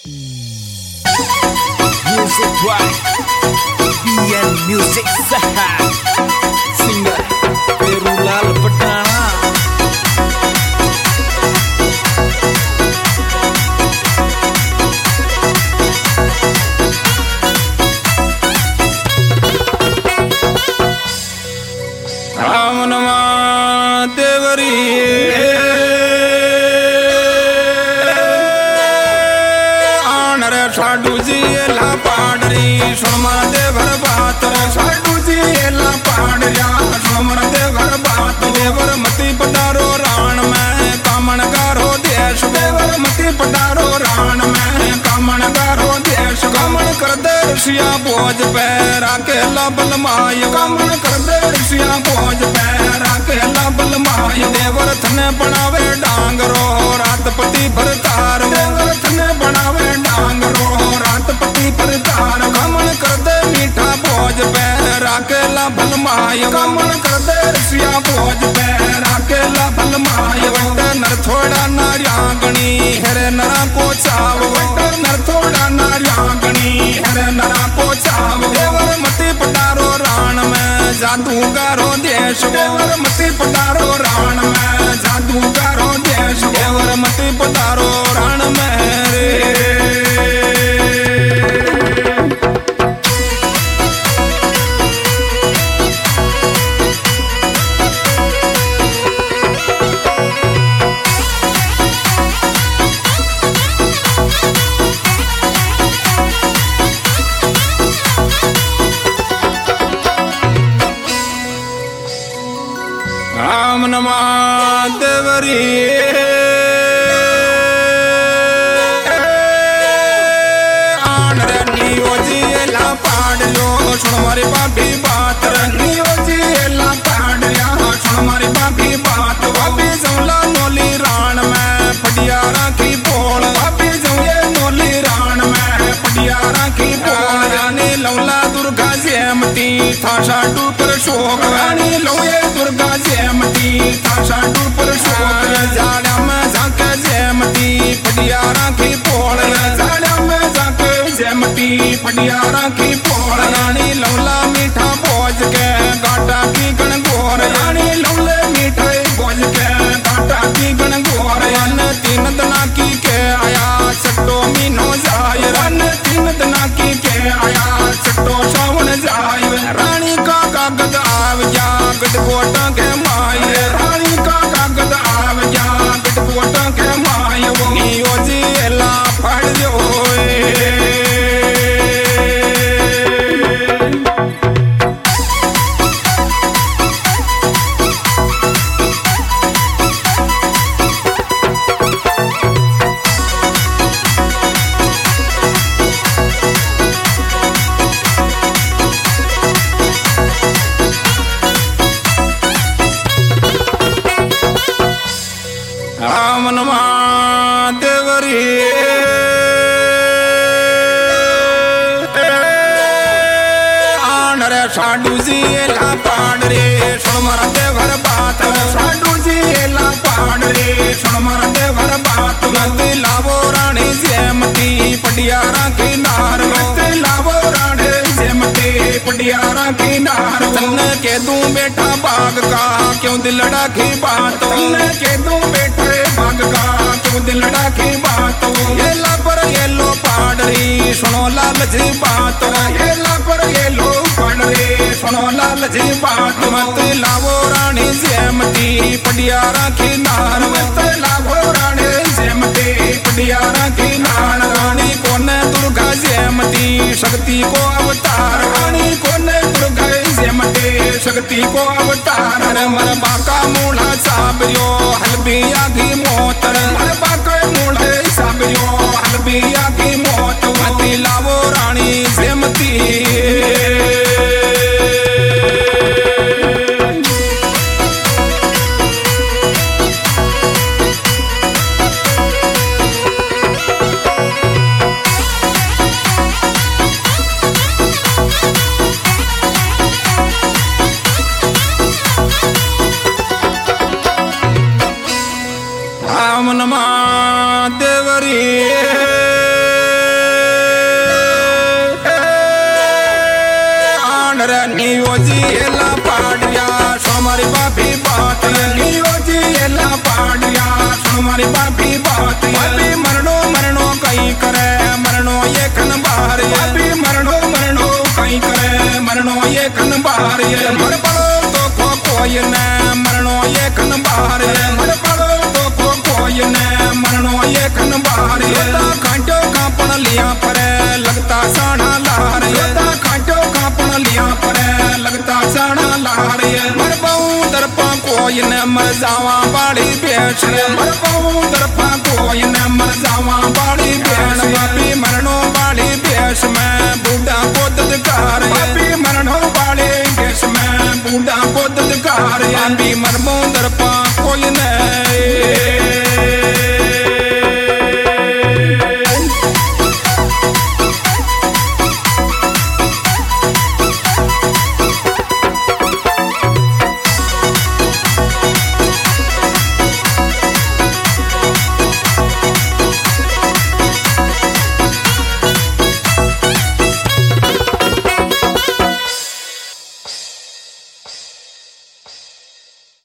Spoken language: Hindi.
Music by BN Music Saha Singer Perulal Petana Ram नमा देवरी साडू जी ला पाडरी सुन देवर बात साडू जी ला पाडरिया सुन देवर बात देवर मती पटारो राण में कामण गारो देश देवर मती पटारो राण में कामण गारो देश कामण कर दे ऋषिया भोज पैरा के लबल माय कामण कर दे ऋषिया भोज पैरा के लबल माय देवर थने बनावे डांगरो रातपति भरतार देवर थने बनावे डांगरो रातपति भरतार कामण कर दे मीठा भोज पैरा के लबल माय कामण कर दे ऋषिया भोज पैरा के लबल माय वट नर थोड़ा नार्यांगणी हेरे नरा को चाव वट नर थोड़ा नार्यांगणी हेरे नरा को चाव देवर मती पटारो राण में जादूगारो देश देवर मती पटारो राण में जादूगारो देश देवर मती पटारो राण में रे राम नमा देवरी आन रनी ओजी ला पाड़ लो सुन मारी बापी बात रनी ओजी ला पाड़ या सुन मारी बापी बात बापी जमला नोली राण में पटिया राखी बोल बापी जमले नोली राण में पटिया राखी बोल रानी लौला दुर्गा जयमती था साडू पर शोक रानी लौये दुर्गा जयमती था साडू पर शोक जाड़ा में जाके जयमती पटिया राखी बोल जाड़ा में जाके जयमती पटिया राखी बोल रानी लौला मीठा भोज के गाटा की गण गोर रानी लौले मीठे भोज के गाटा की गण गोर रन तीन दना की के आया चट्टो मीनो जाय रन तीन दना की के आया चट्टो सावन जाय रानी का कागद आव जा गटकोट के माय रानी का कागद आव जा गटकोट के माय वो नियोजी ला पड़ जो राम नमा देवरी आन रे साडू जी ला पाड़ रे सुन मारा देवर बात साडू जी ला पाड़ रे सुन मारा देवर बात मत लावो रानी जयमती पटिया राखी नार मत लावो रानी जयमती पटिया राखी नार तन के दूं बेटा बाग का क्यों दिल डाकी बात तन के दूं बेटे बाग का क्यों दिल डाकी बात ये ला पर ये लो पाडरी सुनो लाल जी बात ये ला पर ये लो पाडरी सुनो लाल जी बात मत लावो रानी जयमती पटिया राखी नार मत लावो रानी जयमती पटिया राखी नार रानी कोने दुर्गा जयमती शक्ति को अवतार रानी कोने दुर्गा जयमती शक्ति को अवतार मर बाका मूढ़ा साबरियो हलबी आगी मोतर मर बाका मूढ़े साबरियो हलबी आगी मोत मती लावो रानी जयमती राम नमा रे नियो जी एला पाड़िया सुन मारी बापी बात नियो जी एला पाड़िया सुन मारी बापी बात बापी मरणो मरणो कहीं करे मरणो ये कन बाहर बापी मरणो मरणो कहीं करे मरणो ये कन बाहर मर पड़ो तो कोई न मरणो ये कन बाहर मर पड़ो तो कोई न मरणो ये कन बाहर कांटो कापन लिया पर लगता साना लार कांटो कापन लिया पर लगता साना लार मर पाऊं दरपा कोई न मर जावा बाड़ी बेच मर पाऊं दरपा कोई न मर जावा बाड़ी बेच बापी मरणो बाड़ी बेच में बूढ़ा को ददकार बापी मरणो बाड़ी बेच में बूढ़ा को ददकार बापी मरबो दरपा